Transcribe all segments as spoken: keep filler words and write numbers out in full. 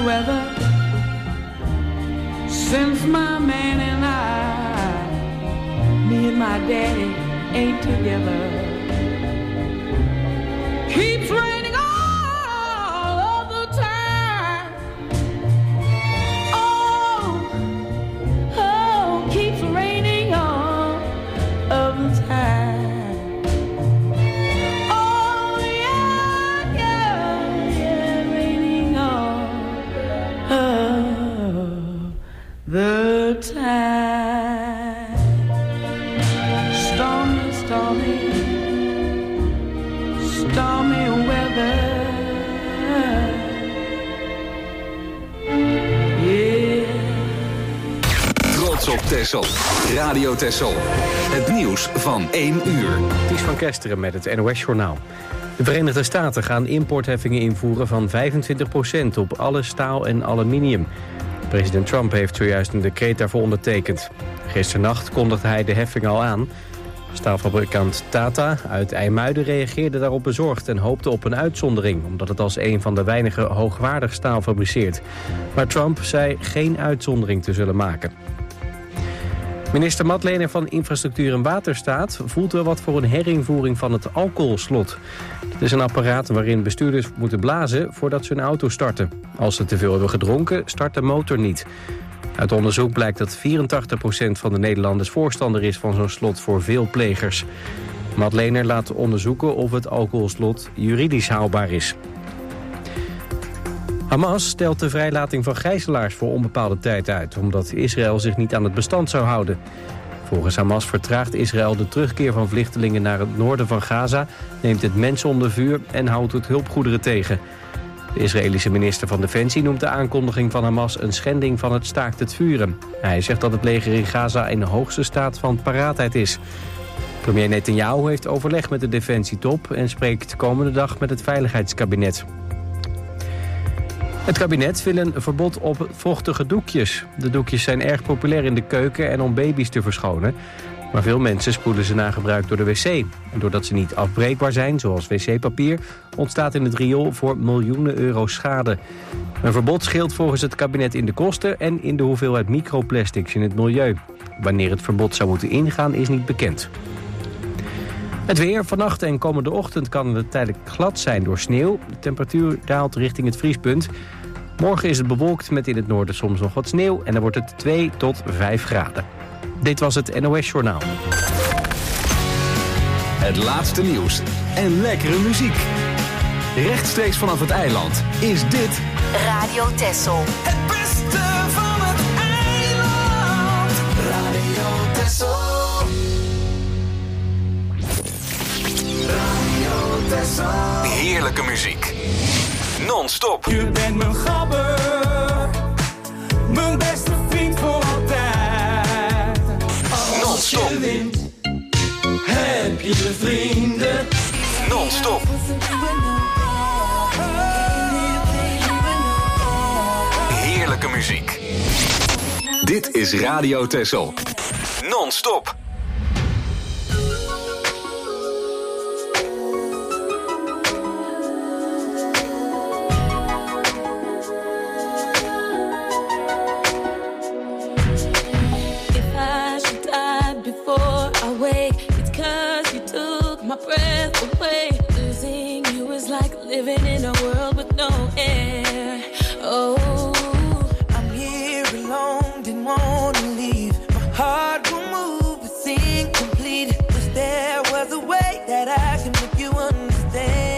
weather since my man and I, me and my daddy ain't together. Keeps raining all of the time. Oh, oh, keeps raining all of the time. Oh, yeah, yeah, yeah, raining all of the time. Stormy, stormy, stormy weather. Yeah. Trots op Texel. Radio Texel. Het nieuws van één uur. Ties van Kesteren met het N O S-journaal. De Verenigde Staten gaan importheffingen invoeren van vijfentwintig procent op alle staal en aluminium. President Trump heeft zojuist een decreet daarvoor ondertekend. Gisternacht kondigde hij de heffing al aan. Staalfabrikant Tata uit IJmuiden reageerde daarop bezorgd en hoopte op een uitzondering, omdat het als een van de weinige hoogwaardig staal fabriceert. Maar Trump zei geen uitzondering te zullen maken. Minister Madlener van Infrastructuur en Waterstaat voelt wel wat voor een herinvoering van het alcoholslot. Het is een apparaat waarin bestuurders moeten blazen voordat ze een auto starten. Als ze te veel hebben gedronken, start de motor niet. Uit onderzoek blijkt dat vierentachtig procent van de Nederlanders voorstander is van zo'n slot voor veel plegers. Madlener laat onderzoeken of het alcoholslot juridisch haalbaar is. Hamas stelt de vrijlating van gijzelaars voor onbepaalde tijd uit, omdat Israël zich niet aan het bestand zou houden. Volgens Hamas vertraagt Israël de terugkeer van vluchtelingen naar het noorden van Gaza, neemt het mensen onder vuur en houdt het hulpgoederen tegen. De Israëlische minister van Defensie noemt de aankondiging van Hamas een schending van het staakt het vuren. Hij zegt dat het leger in Gaza in de hoogste staat van paraatheid is. Premier Netanyahu heeft overleg met de defensietop en spreekt komende dag met het veiligheidskabinet. Het kabinet wil een verbod op vochtige doekjes. De doekjes zijn erg populair in de keuken en om baby's te verschonen. Maar veel mensen spoelen ze na gebruik door de wc. En doordat ze niet afbreekbaar zijn, zoals wc-papier, ontstaat in het riool voor miljoenen euro schade. Een verbod scheelt volgens het kabinet in de kosten en in de hoeveelheid microplastics in het milieu. Wanneer het verbod zou moeten ingaan is niet bekend. Het weer. Vannacht en komende ochtend kan het tijdelijk glad zijn door sneeuw. De temperatuur daalt richting het vriespunt. Morgen is het bewolkt met in het noorden soms nog wat sneeuw en dan wordt het twee tot vijf graden. Dit was het N O S-journaal. Het laatste nieuws en lekkere muziek. Rechtstreeks vanaf het eiland is dit Radio Texel. Het beste van het eiland. Radio Texel. Radio Texel. heerlijke muziek. Non-stop. Je bent mijn gabber, mijn beste vriend voor altijd. Als Non-stop. je wint, heb je vrienden. Non-stop. Heerlijke muziek. Dit is Radio Texel. Non-stop. My breath away, losing you is like living in a world with no air. Oh, I'm here alone, didn't wanna leave. My heart will move, it's incomplete. Wish there was a way that I can make you understand.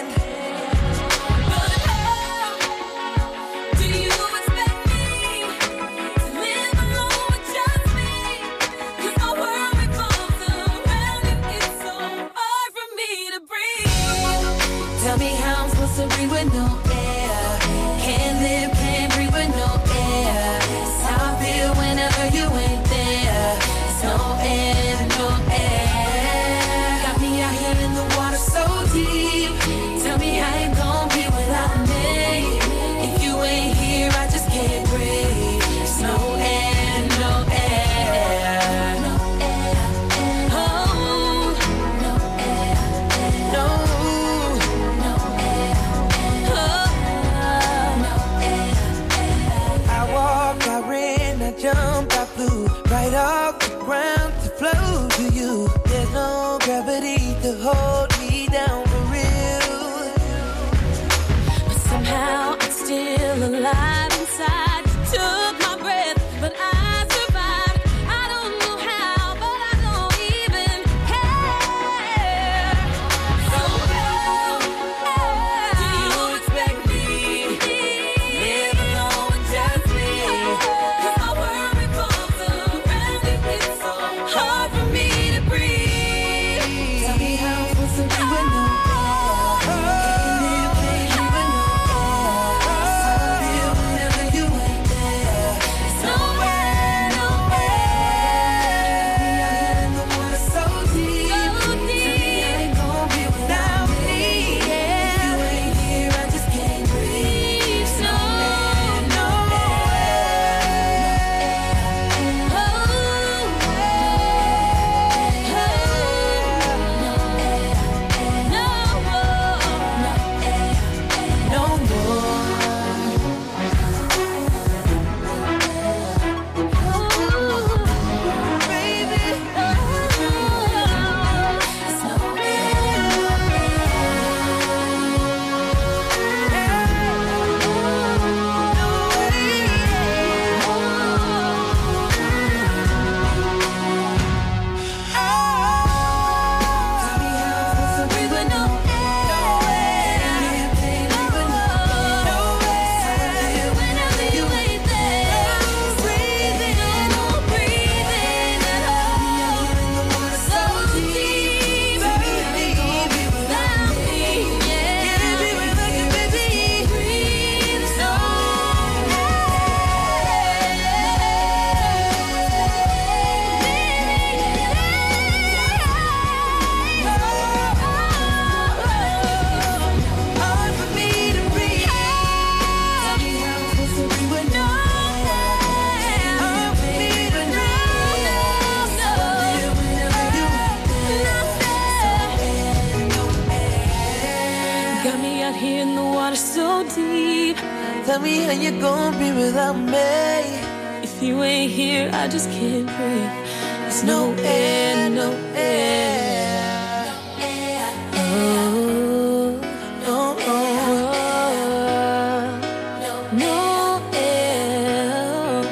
Tell me how I'm supposed to breathe with no air. Can't live, can't breathe with no air. It's how I feel whenever you ain't there. It's no air, no air. Got me out here in the water so deep. Tell me how you gon' be without me. If you ain't here, I just can't breathe. It's no air, no air. No air, oh, no air, no. still alive inside. Took my breath, but I survived. I don't know how, but I don't even care. So how do you expect me to live alone with just me? 'Cause my world revolves around you. It's so hard for me to breathe. Tell me how I'm supposed to be with no Tell me how you gonna be without me. If you ain't here, I just can't breathe. There's no air, no air. Oh, no air. No air.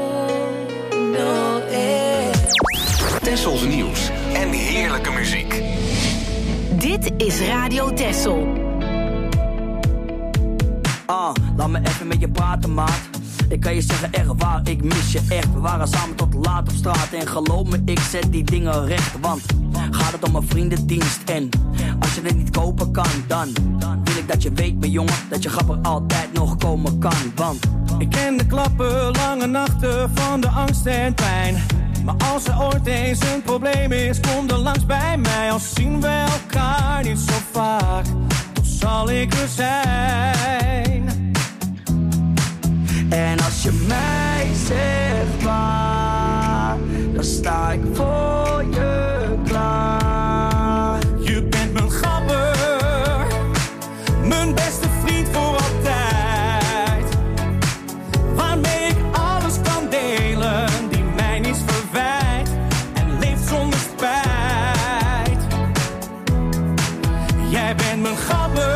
No air. Tessels nieuws en heerlijke muziek. Dit is Radio Tessel. Ah, laat me even met je praten, maat. Ik kan je zeggen, echt waar, ik mis je echt. We waren samen tot laat op straat. En geloof me, ik zet die dingen recht. Want gaat het om een vriendendienst. En als je het niet kopen kan, dan wil ik dat je weet, mijn jongen, dat je grapper altijd nog komen kan. Want ik ken de klappen, lange nachten van de angst en pijn. Maar als er ooit eens een probleem is, kom dan langs bij mij. Al zien we elkaar niet zo vaak, dan zal ik er zijn. En als je mij zegt waar, dan sta ik voor je klaar. Je bent mijn gabber, mijn beste vriend voor altijd. Waarmee ik alles kan delen, die mij niets verwijt. En leeft zonder spijt. Jij bent mijn gabber.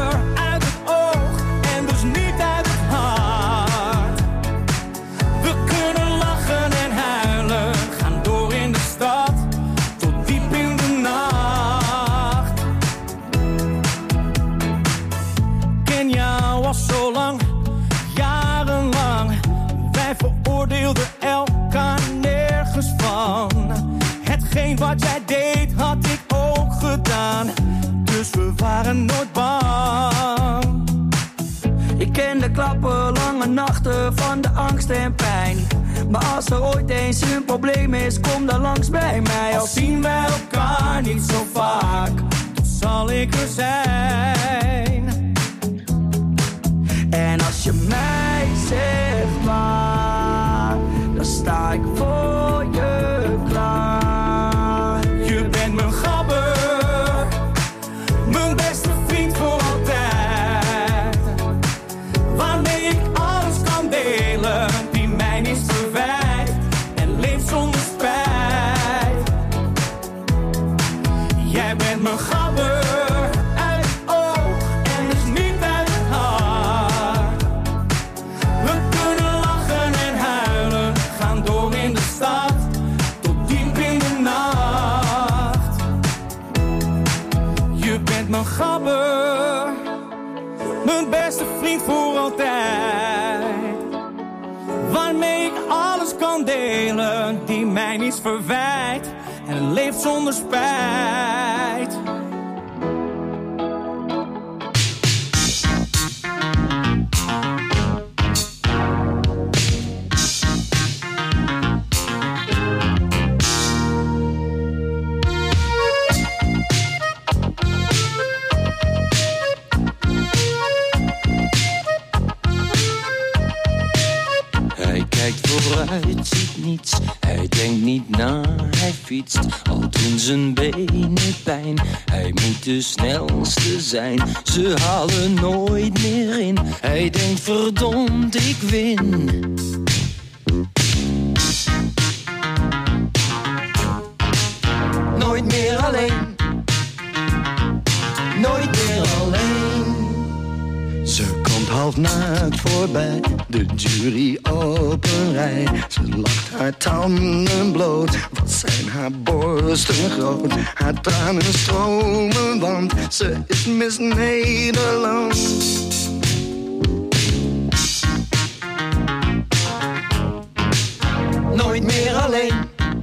Veroordeelden elkaar nergens van. Hetgeen wat jij deed, had ik ook gedaan. Dus we waren nooit bang. Ik ken de klappen, lange nachten van de angst en pijn. Maar als er ooit eens een probleem is, kom dan langs bij mij. Al zien wij elkaar niet zo vaak, dan zal ik er zijn. En als je mij zegt waar, dan sta ik voor je klaar. Je bent mijn gabber, mijn beste vriend voor altijd. Waarmee ik alles kan delen, die mij niets verwijt. En leeft zonder spijt. Jij bent mijn gabber, uit het oog en dus niet uit het hart. mij niets verwijt en leeft zonder spijt. Vooruit ziet niets, hij denkt niet na, hij fietst al doen zijn benen pijn. Hij moet de snelste zijn, ze halen nooit meer in. Hij denkt verdomd, ik win. Nooit meer alleen, nooit meer alleen. Ze komt half naakt voorbij, de jury op een rij. Ze lacht haar tanden bloot, wat zijn haar borsten groot. Haar tranen stromen, want ze is Miss Nederland. Nooit meer alleen,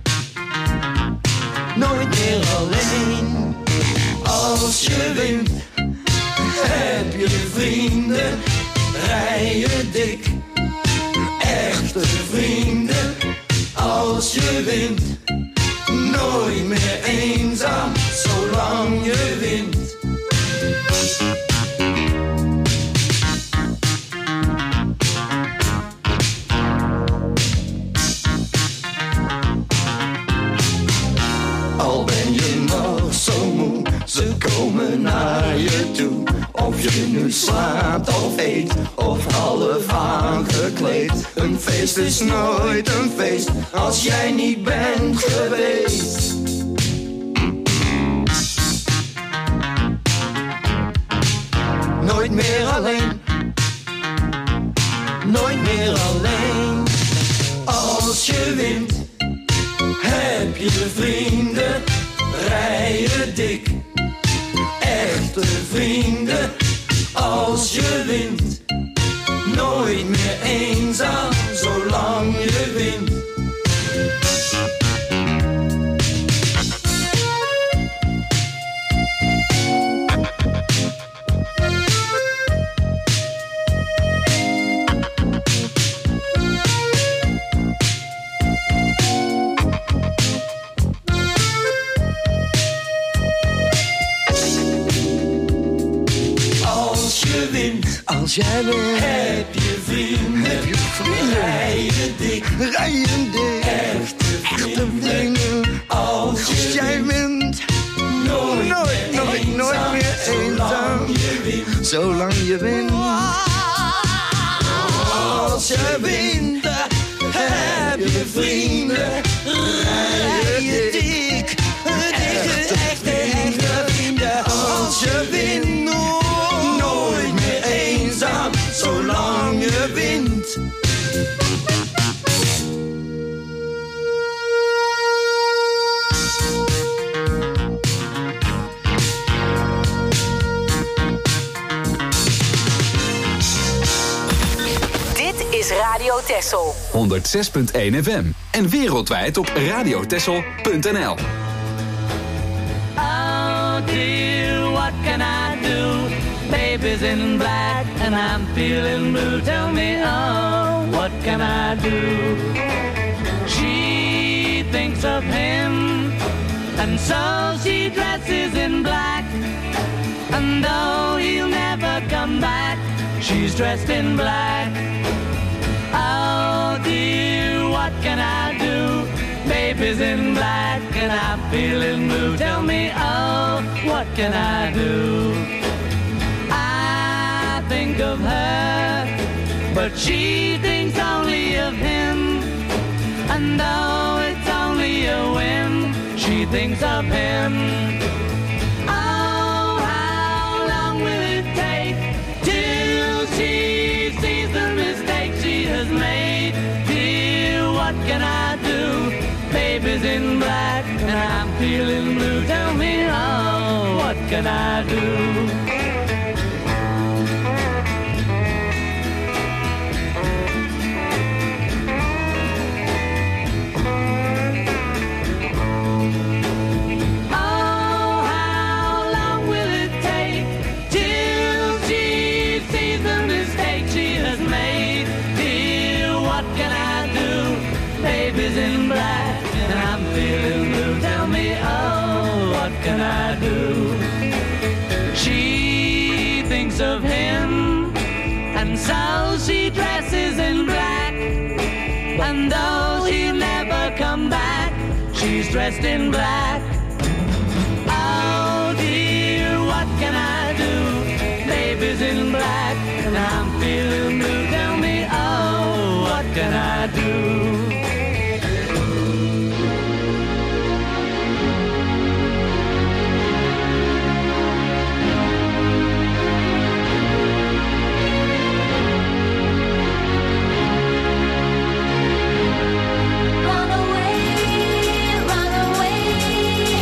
nooit meer alleen. Als je wint, heb je vrienden, rij je dik. Echte vrienden, als je wint. Nooit meer eenzaam, zolang je wint. Al ben je nog zo moe, ze komen naar je toe. Of je nu slaapt of eet, of half aangekleed. Een feest is nooit een feest, als jij niet bent geweest. Nooit meer alleen, nooit meer alleen. Als je wint, heb je vrienden, rij je dik. Echte vrienden, als je wint. Nooit meer eenzaam, zolang je wint. Als jij wint, heb je vrienden, heb je vrienden. Rij je dik, rij je dik. Echte vrienden, echte vrienden. Als, als jij wint, nooit, nooit, nooit, nooit meer eenzaam. Zolang je wint. Als je wint, heb je vrienden, rij je dik. Echte, echte, echte vrienden. Als je wint. Zolang je wint. Dit is Radio Texel. honderd zes punt één F M en wereldwijd op radiotexel punt n l. Oh dear, what can I do? Baby's in black and I'm feeling blue. Tell me, oh, what can I do? She thinks of him, and so she dresses in black. And though he'll never come back, she's dressed in black. Oh dear, what can I do? Baby's in black and I'm feeling blue. Tell me, oh, what can I do? Think of her, but she thinks only of him. And though it's only a whim, she thinks of him. Oh, how long will it take till she sees the mistake she has made? Dear, what can I do? Baby's in black and I'm feeling blue. Tell me, oh, what can I do? And so she dresses in black. And though she'll never come back, she's dressed in black. Oh dear, what can I do? Baby's in black and I'm feeling blue. Tell me, oh, what can I do? Run away, run away.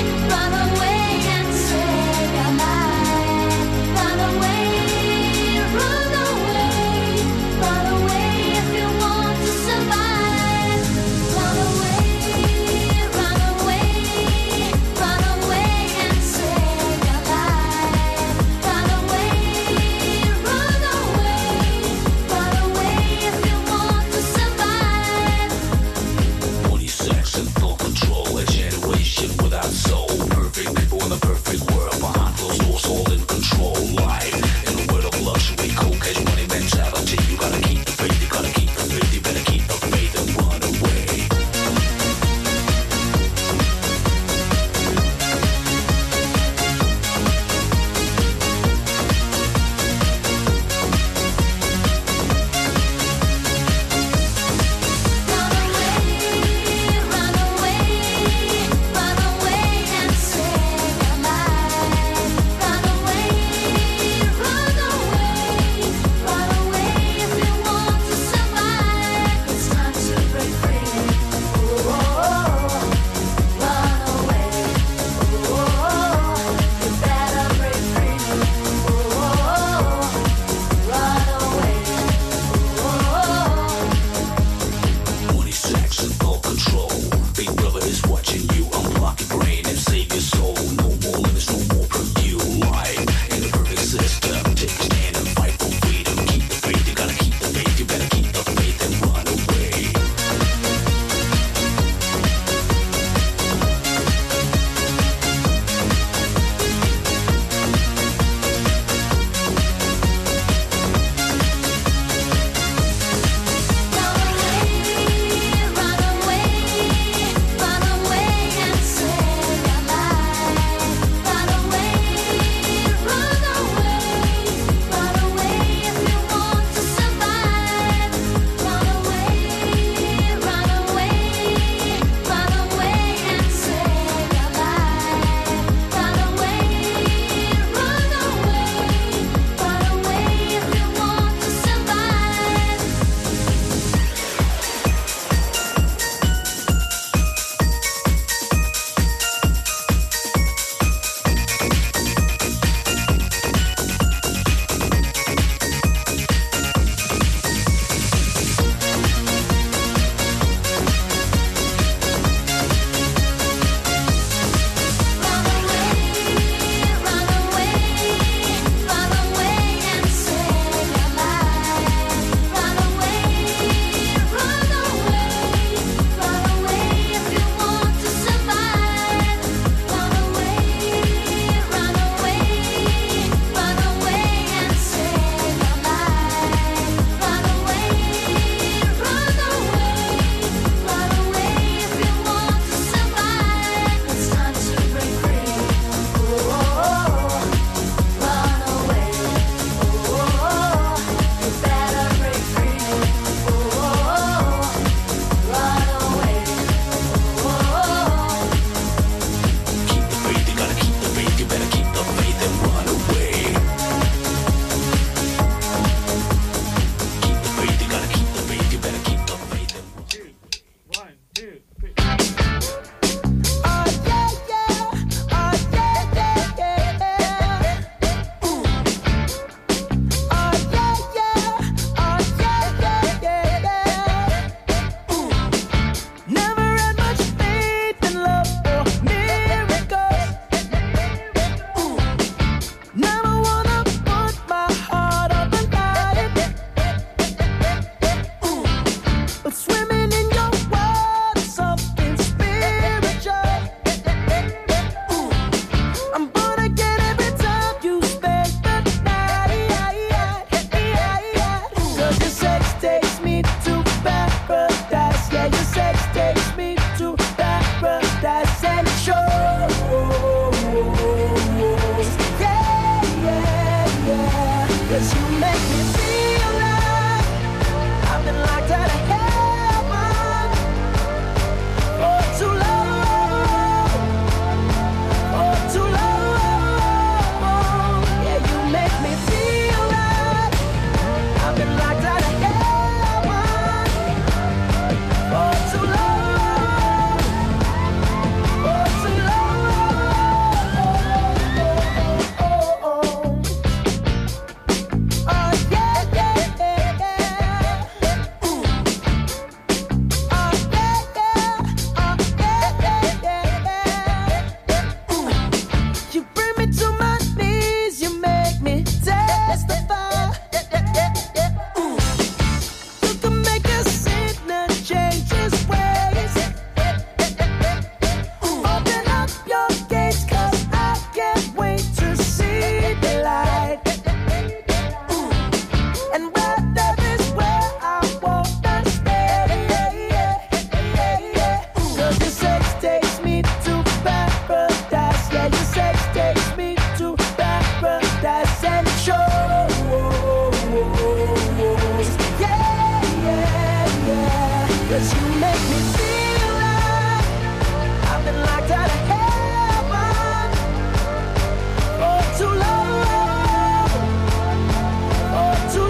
'cause you make me feel like I've been locked out of heaven for too long, for too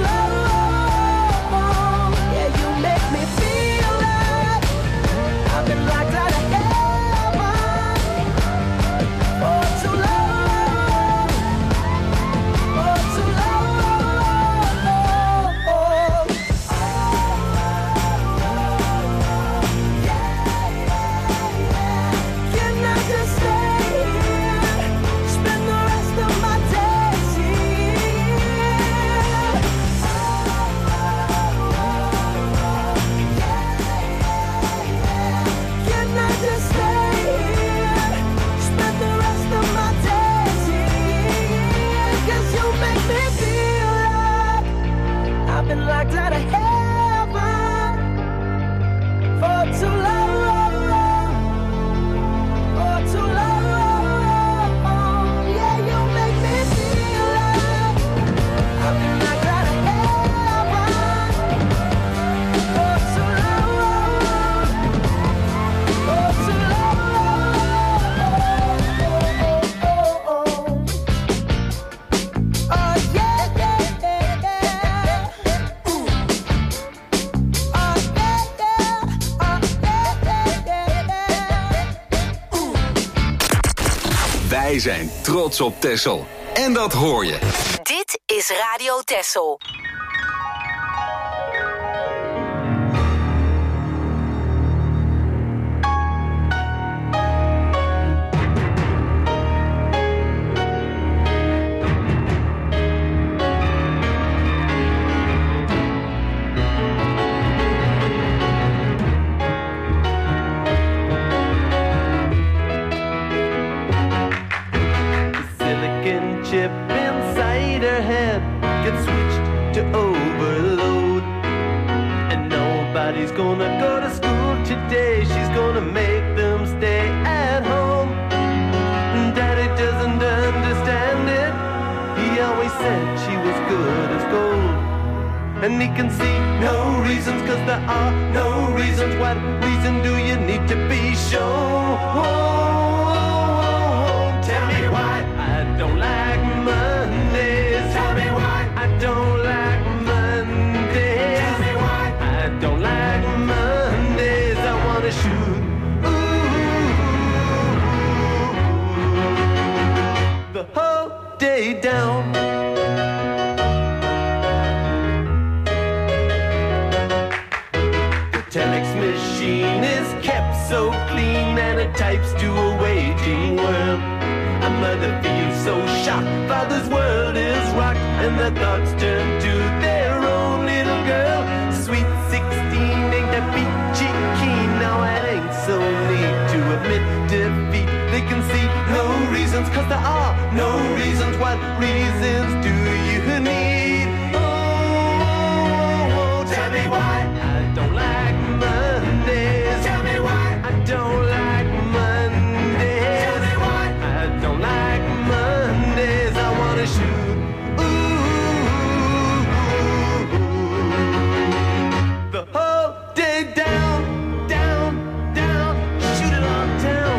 long. Yeah, you make me feel like I've been locked out of heaven for too long, for too long. Can I just stay here, spend the rest of my days here? Can I just stay here, spend the rest of my days here? 'Cause you make me feel like I've been locked out of heaven for too long, for too long. Yeah, you make me feel like I've been locked out of heaven for too long, for too long. Oh yeah, yeah, yeah, yeah. Ooh. Oh yeah, yeah. Oh yeah, yeah, yeah. Ooh. Wij zijn trots op Texel. En dat hoor je. Dit is Radio Texel. Silicon chip inside her head gets switched to overload, and nobody's gonna go to school today. She's gonna make them stay at home. Daddy doesn't understand it. He always said she was good as gold, and he can see no reasons, 'cause there are no reasons. What reason do you need to be shown? Tell me why I don't like Mondays. Tell me why I don't like Mondays. Tell me why I don't like Mondays. I wanna shoot ooh, the whole day down. The telex machine is kept so clean, and it types to a waging world. A mother feels so shocked, father's world is rocked, and their thoughts turn to their own little girl. Sweet sixteen ain't that peachy keen. Now it ain't so neat to admit defeat. They can see no reasons, 'cause there are no reasons. What reasons do you need? Oh, tell me why I don't like Mondays. Tell me why I don't like Mondays. Tell me why I don't like Mondays. I wanna shoot ooh, the whole day down, down, down. Shoot it on down.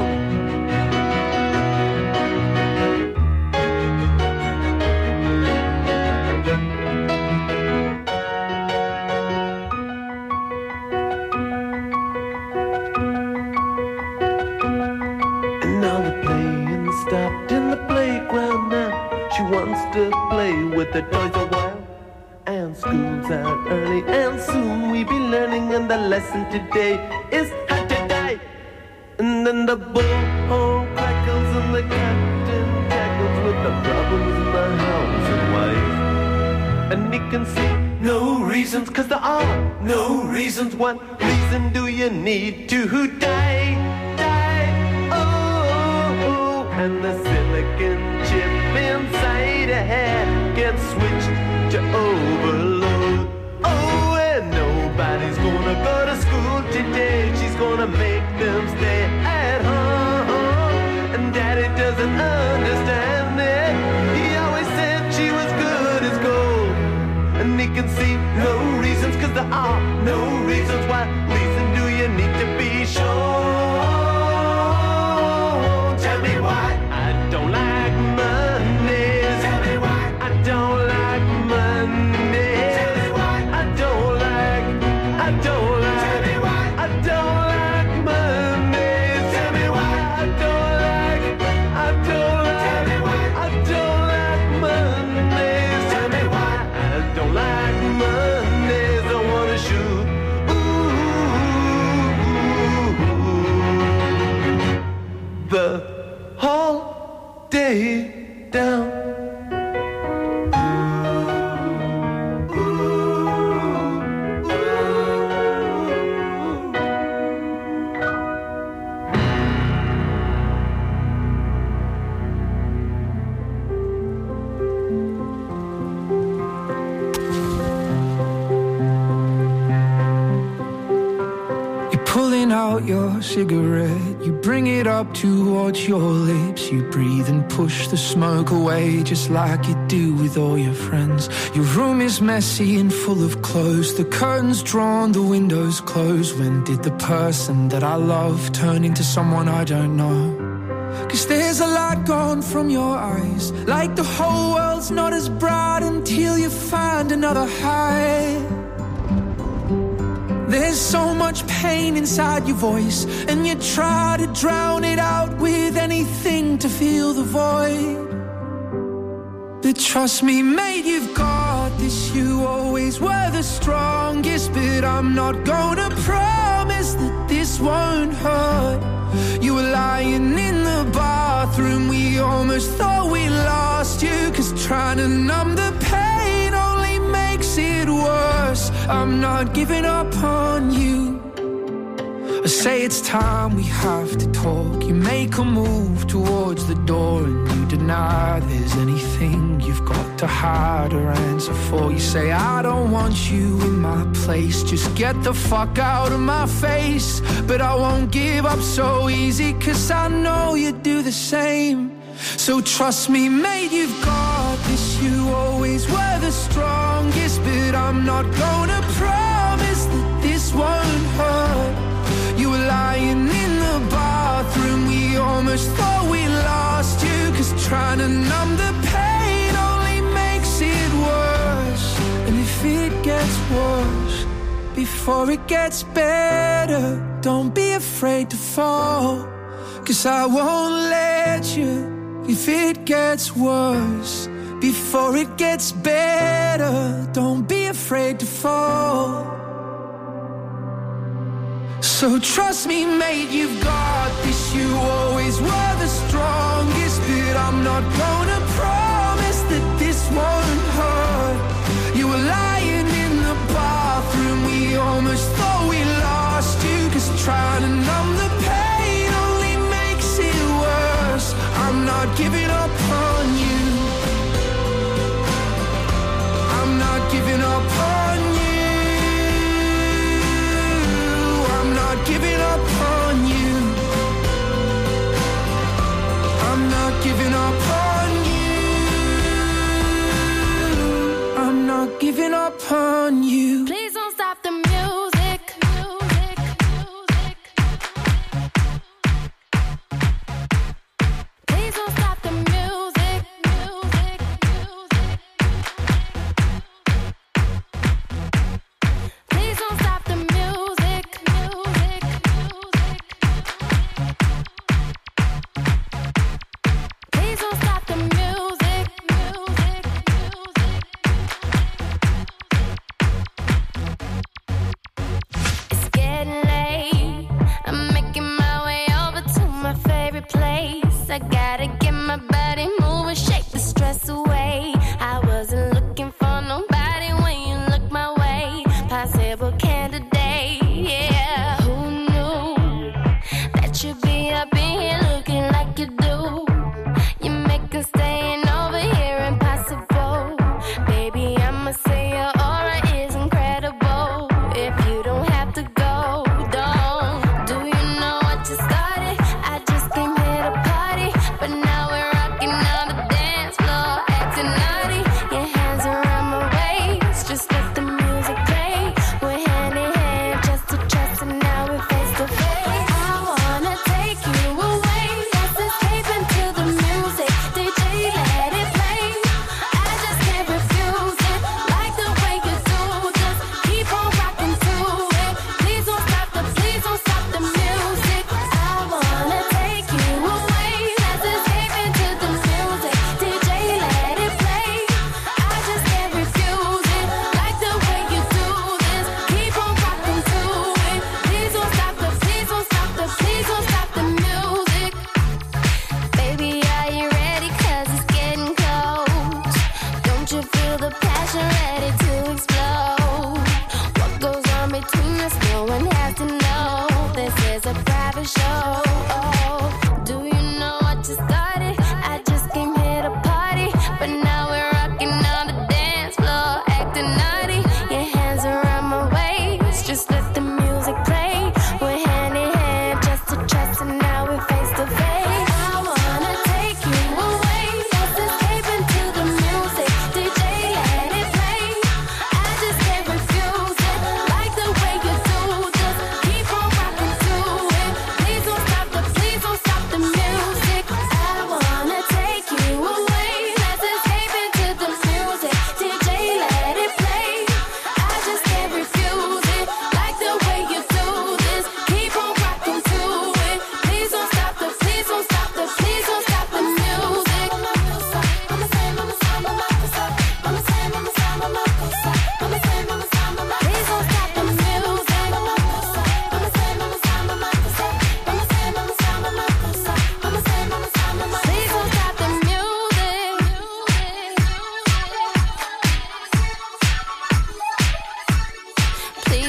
And now the playing stopped in the playground now. She wants to play with the toys a while. And school's out early, and soon we be learning. And the lesson today is how to die. And then the bullhorn crackles, and the captain tackles with the problems in the house and wife. And he can see no reasons, 'cause there are no reasons. What reason do you need to die? Die, oh, oh. And the silicon chip inside her head gets switched to overload. Oh, and nobody's gonna go to school today. She's gonna make them stay at home. And daddy doesn't understand it. He always said she was good as gold, and he can see no reasons, 'cause there are no reasons. Why reason do I don't like. Tell me why. I don't like Mondays. Tell me why. I don't like. I don't like. Tell me why. I don't like Mondays. Tell me why. I don't like Mondays. I wanna shoot. Ooh, the whole day down. Your cigarette, you bring it up towards your lips. You breathe and push the smoke away, just like you do with all your friends. Your room is messy and full of clothes, the curtains drawn, the windows closed. When did the person that I love turn into someone I don't know? Cause there's a light gone from your eyes, like the whole world's not as bright until you find another high. There's so much pain inside your voice, and you try to drown it out with anything to fill the void. But trust me, mate, you've got this. You always were the strongest, but I'm not gonna promise that this won't hurt. You were lying in the bathroom, we almost thought we lost you, cause trying to numb the pain only makes it worse. I'm not giving up on you. I say it's time we have to talk. You make a move towards the door and you deny there's anything you've got to hide or answer for. You say I don't want you in my place, just get the fuck out of my face. But I won't give up so easy, cause I know you do the same. So trust me, mate, you've got this. You always were the strongest, but I'm not gonna promise that this won't hurt. You were lying in the bathroom, we almost thought we lost you, cause trying to numb the pain only makes it worse. And if it gets worse before it gets better, don't be afraid to fall, cause I won't let you. If it gets worse before it gets better, don't be afraid to fall. So trust me, mate, you've got this. You always were the strongest, but I'm not gonna promise that this won't hurt. You were lying in the bathroom, we almost thought we lost you, cause trying to numb the pain only makes it worse. I'm not giving up on you. I'm not giving up on you. I'm not giving up on you. I'm not giving up on you.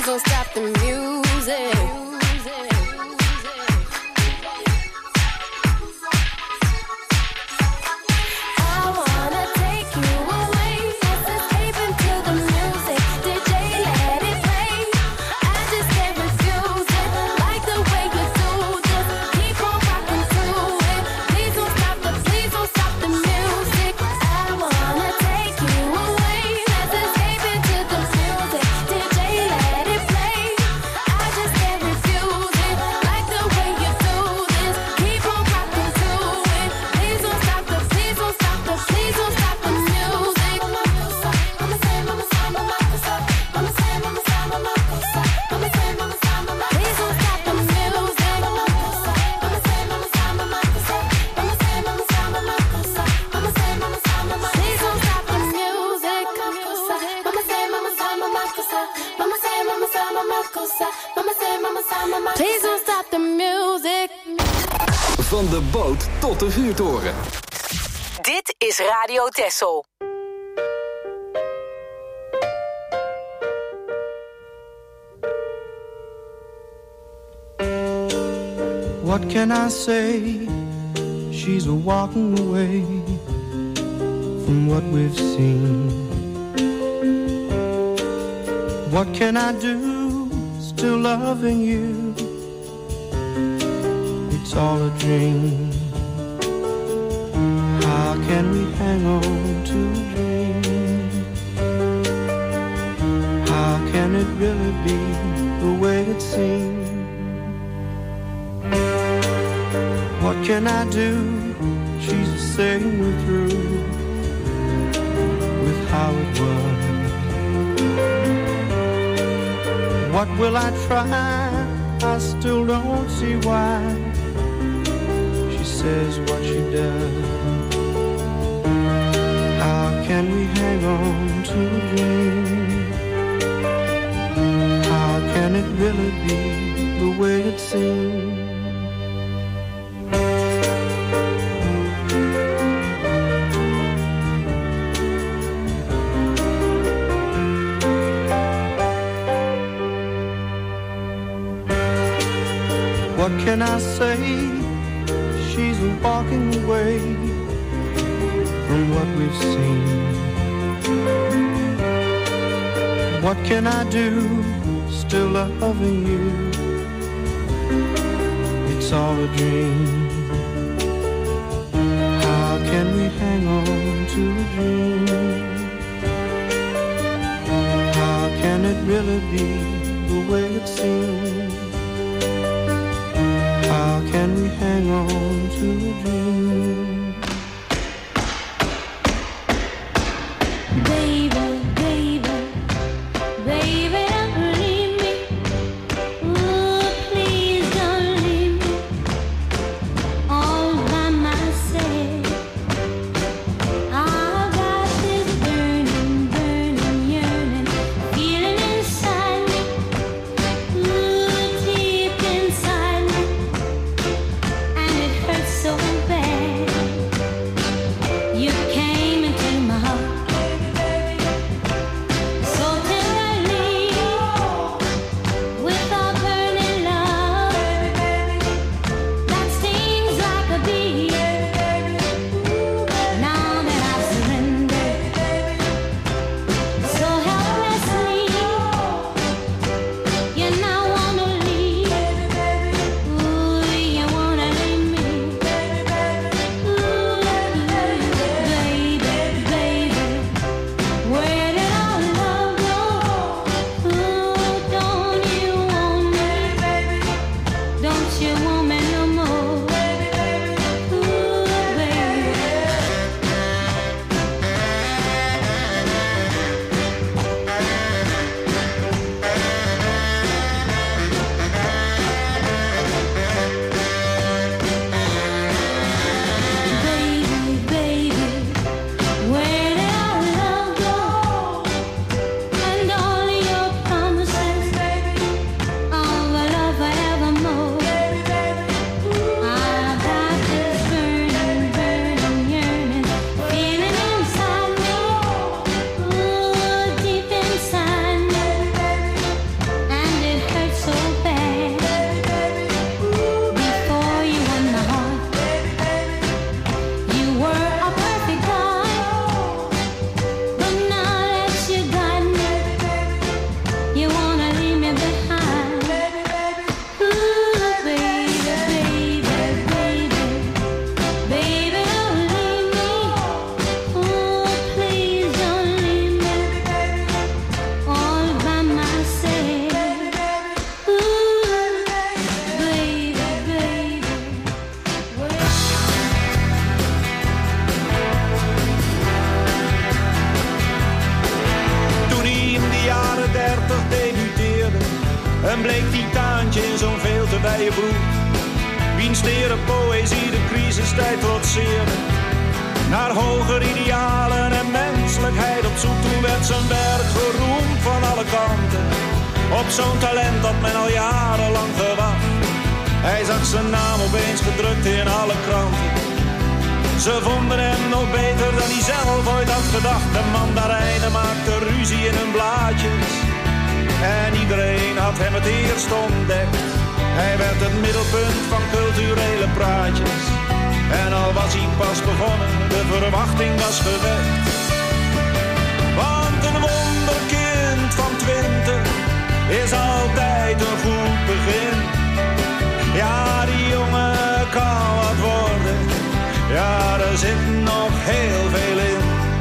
don't stop the music. Please don't stop the music. Van de boot tot de vuurtoren. Dit is Radio Texel. What can I say? She's a walking away from what we've seen. What can I do? Still loving you. It's all a dream. How can we hang on to a dream? How can it really be the way it seems? What can I do? She's saying we're through with how it was. What will I try? I still don't see why she says what she does. How can we hang on to a dream? How can it really be the way it seems? What can I say? She's walking away from what we've seen. What can I do? Still loving you. It's all a dream. How can we hang on to a dream? How can it really be the way it seems? How can we hang on to a dream? Baby, baby, baby, don't leave me. Ooh, please don't leave me all by myself. I've got this burning, burning, yearning feeling inside me. Ooh, deep inside me. So bad. Een bleek titaantje in zo'n veel te wijde broek. Wiens tere poëzie de crisistijd trotseerde. Naar hoger idealen en menselijkheid op zoek. Toen werd zijn werk geroemd van alle kanten. Op zo'n talent dat men al jarenlang gewacht. Hij zag zijn naam opeens gedrukt in alle kranten. Ze vonden hem nog beter dan hij zelf ooit had gedacht. De mandarijnen maakten ruzie in hun blaadjes. En iedereen had hem het eerst ontdekt. Hij werd het middelpunt van culturele praatjes. En al was hij pas begonnen, de verwachting was gewekt. Want een wonderkind van twintig is altijd een goed begin. Ja, die jongen kan wat worden. Ja, er zit nog heel veel in.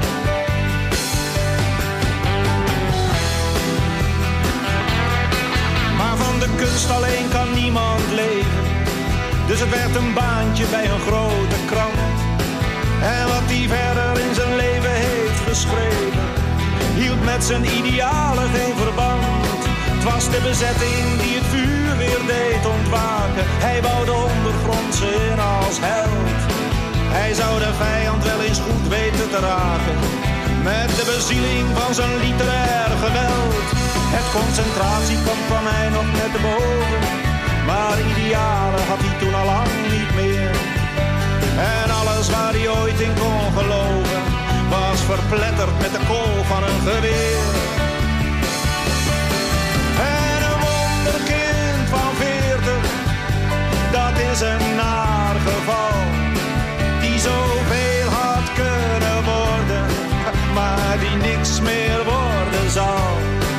Maar van de kunst alleen kan niemand leven. Dus het werd een baantje bij een grote krant. En wat hij verder in zijn leven heeft geschreven, hield met zijn idealen geen verband. Het was de bezetting die het vuur weer deed ontwaken. Hij wou de ondergrondse in als held. Hij zou de vijand wel eens goed weten te raken. Met de bezieling van zijn literair geweld. Het concentratiekamp kwam hij nog net te boven. Maar idealen had hij toen al lang niet meer. En alles waar hij ooit in kon geloven, was verpletterd met de kool van een geweer. En een wonderkind van veertig, dat is een naar geval. Die zoveel had kunnen worden, maar die niks meer worden zal.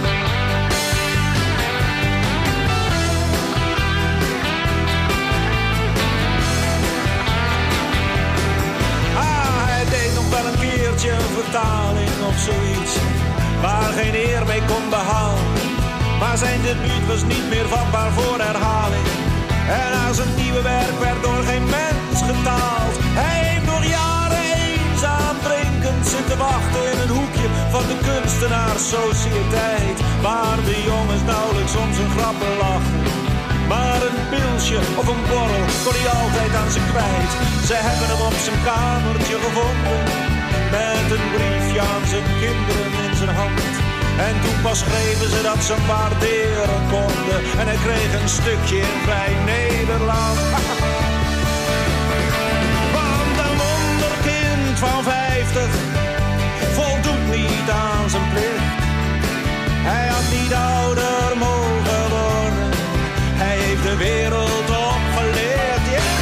Wel een keertje een vertaling of zoiets, waar geen eer mee kon behalen. Maar zijn debuut was niet meer vatbaar voor herhaling. En aan zijn nieuwe werk werd door geen mens getaald. Hij heeft nog jaren eenzaam drinkend zitten wachten in een hoekje van de kunstenaarssociëteit, waar de jongens nauwelijks om zijn grappen lachen. Maar een pilsje of een borrel kon hij altijd aan ze kwijt. Ze hebben hem op zijn kamertje gevonden, met een briefje aan zijn kinderen in zijn hand. En toen pas schreven ze dat ze hem waarderen konden. En hij kreeg een stukje in Vrij Nederland. Want een wonderkind van vijftig voldoet niet aan zijn plicht. Hij had niet ouder mogen worden. Hij heeft de wereld opgeleerd, ja. Yeah.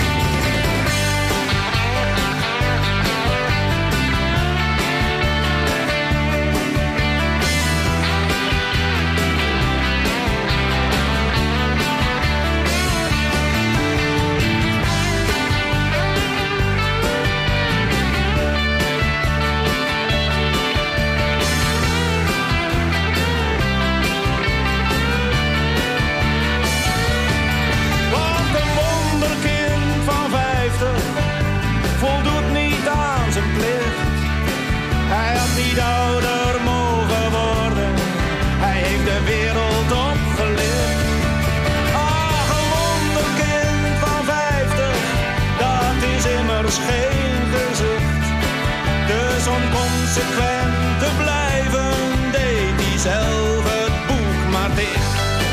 Voldoet niet aan zijn plicht. Hij had niet ouder mogen worden. Hij heeft de wereld opgelicht. Ach, een wonderkind van vijftig, dat is immers geen gezicht. Dus om consequent te blijven, deed hij zelf het boek maar dicht.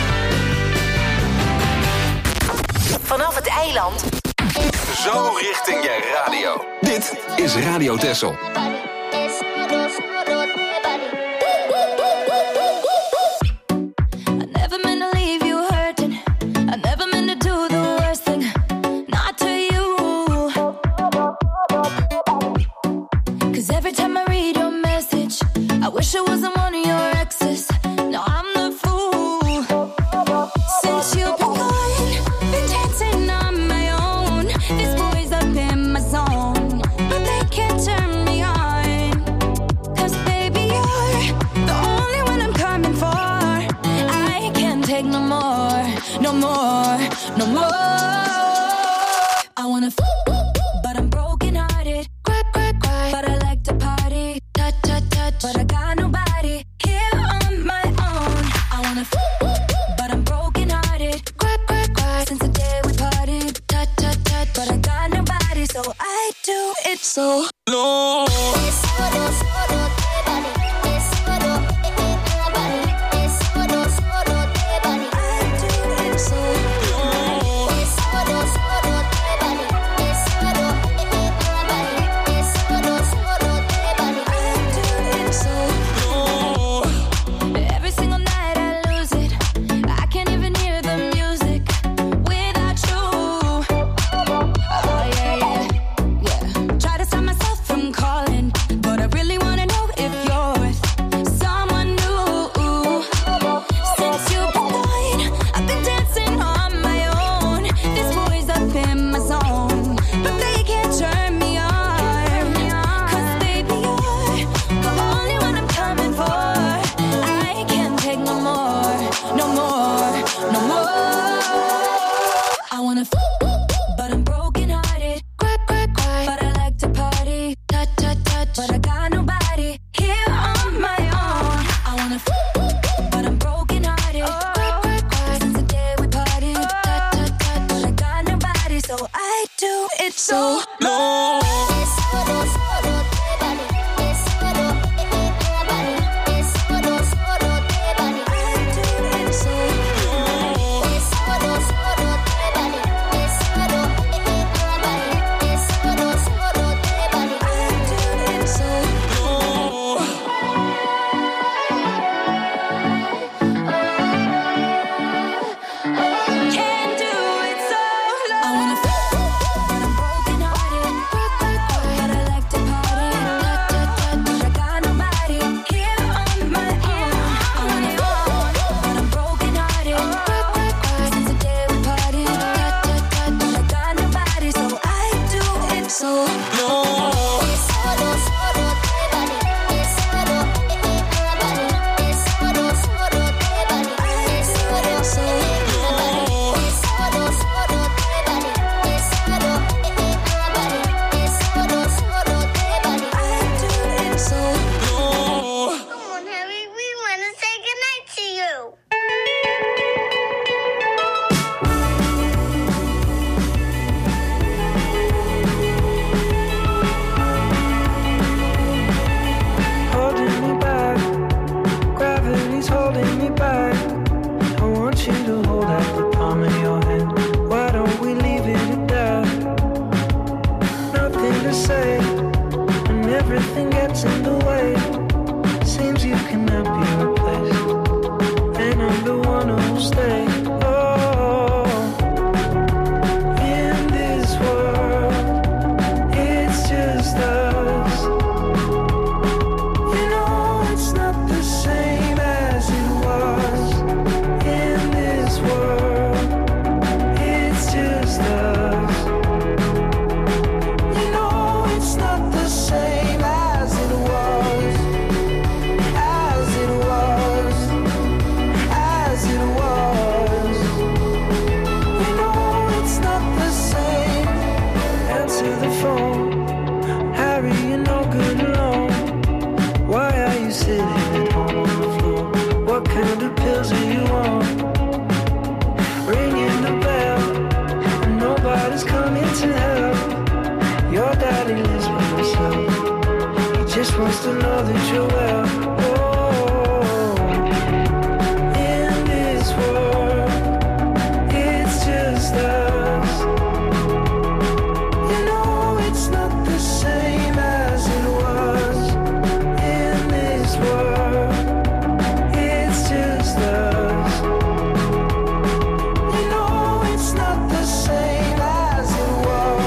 Vanaf het eiland. Zo richting je radio. Dit is Radio Texel. Wish it wasn't one of your exes. No, I'm the fool. Since you've been gone, been dancing on my own. This boy's up in my zone, but they can't turn me on. 'Cause baby, you're the only one I'm coming for. I can't take no more, no more, no more. I wanna f- but I'm broken hearted. Cry, cry, cry, but I like to party. Touch, touch, touch, but I got nobody here on my own. I wanna f- but I'm broken. so low.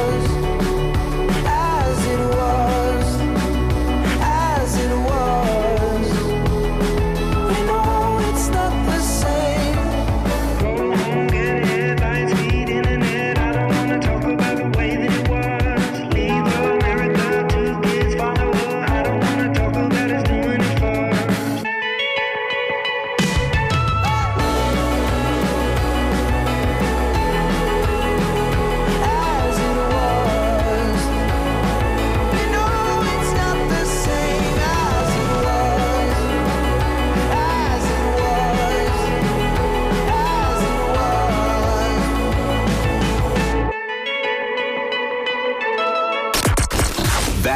As it was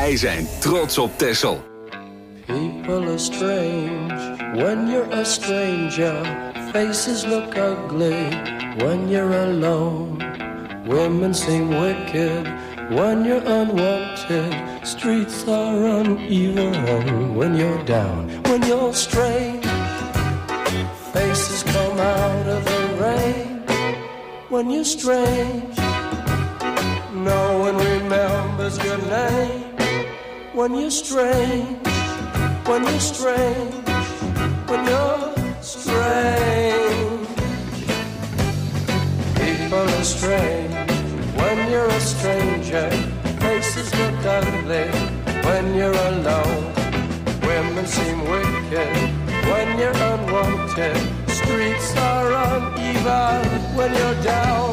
Wij zijn trots op Texel. People are strange when you're a stranger. Faces look ugly when you're alone. Women seem wicked when you're unwanted. Streets are uneven when you're down. When you're strange, faces come out of the rain. When you're strange, no one remembers your name. When you're strange, when you're strange, when you're strange. People are strange when you're a stranger. Faces look ugly when you're alone. Women seem wicked when you're unwanted. Streets are uneven when you're down.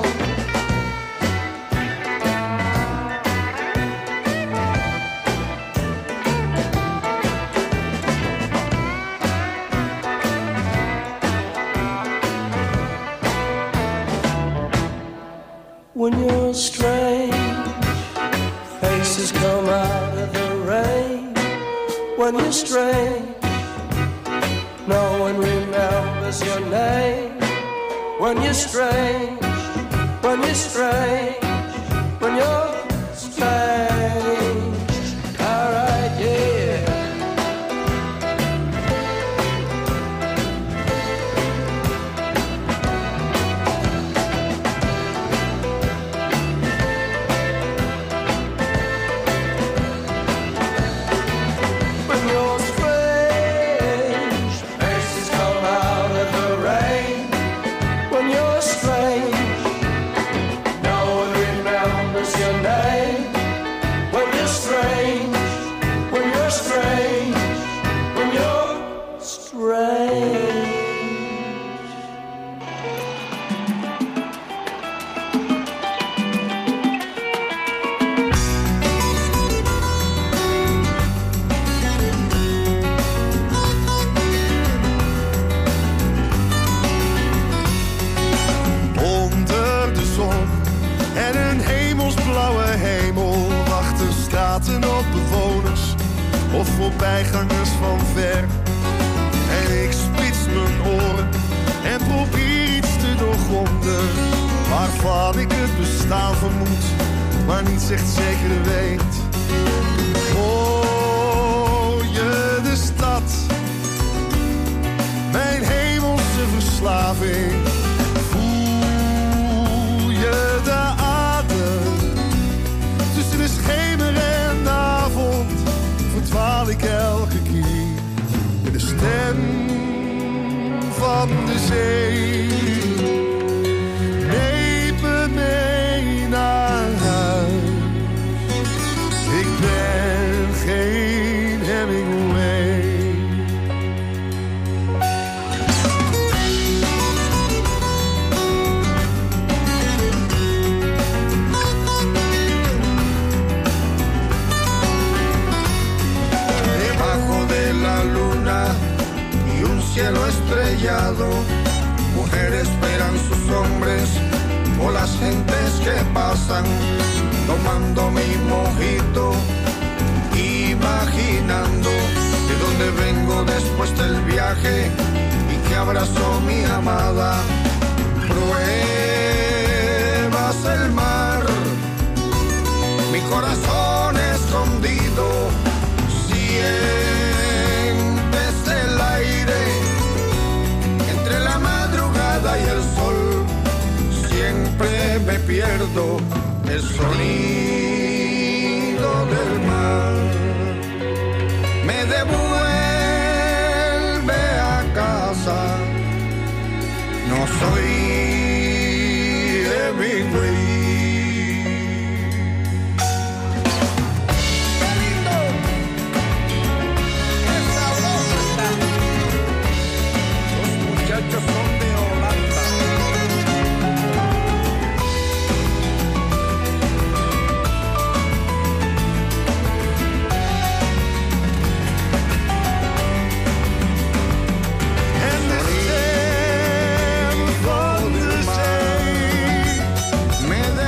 When you're strange, faces come out of the rain. When you're strange, no one remembers your name. When you're strange, when you're strange, when you're strange. Alright, yeah. Of voorbijgangers van ver. En ik spits mijn oren en probeer iets te doorgronden, waarvan ik het bestaan vermoed, maar niet echt zeker weet. Hoor je de stad, mijn hemelse verslaving? Voel je de adem tussen de schemer en de avond? Verdwaal ik elke keer in de stem van de zee. Neem me mee naar huis. Ik ben geen Hemingway. Cielo estrellado, mujeres esperan sus hombres, o las gentes que pasan, tomando mi mojito, imaginando de dónde vengo después del viaje y que abrazó mi amada. Pruebas el mar, mi corazón escondido, sientes el aire entre la madrugada y el sol, siempre me pierdo el sonido del mar, me devuelve a casa, no soy Hemingway. Me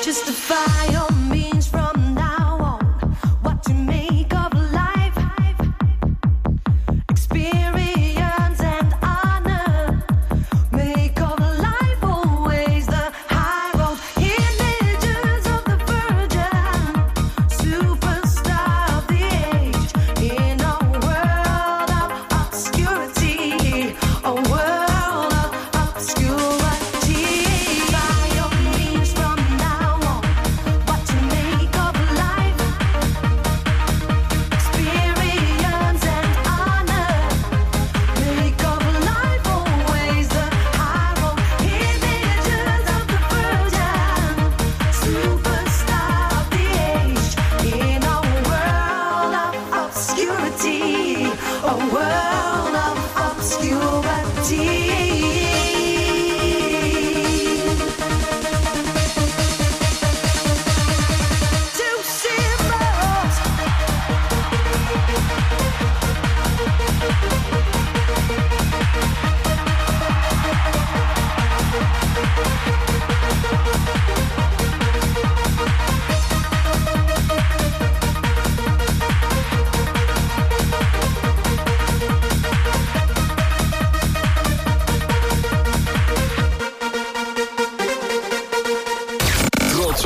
justify your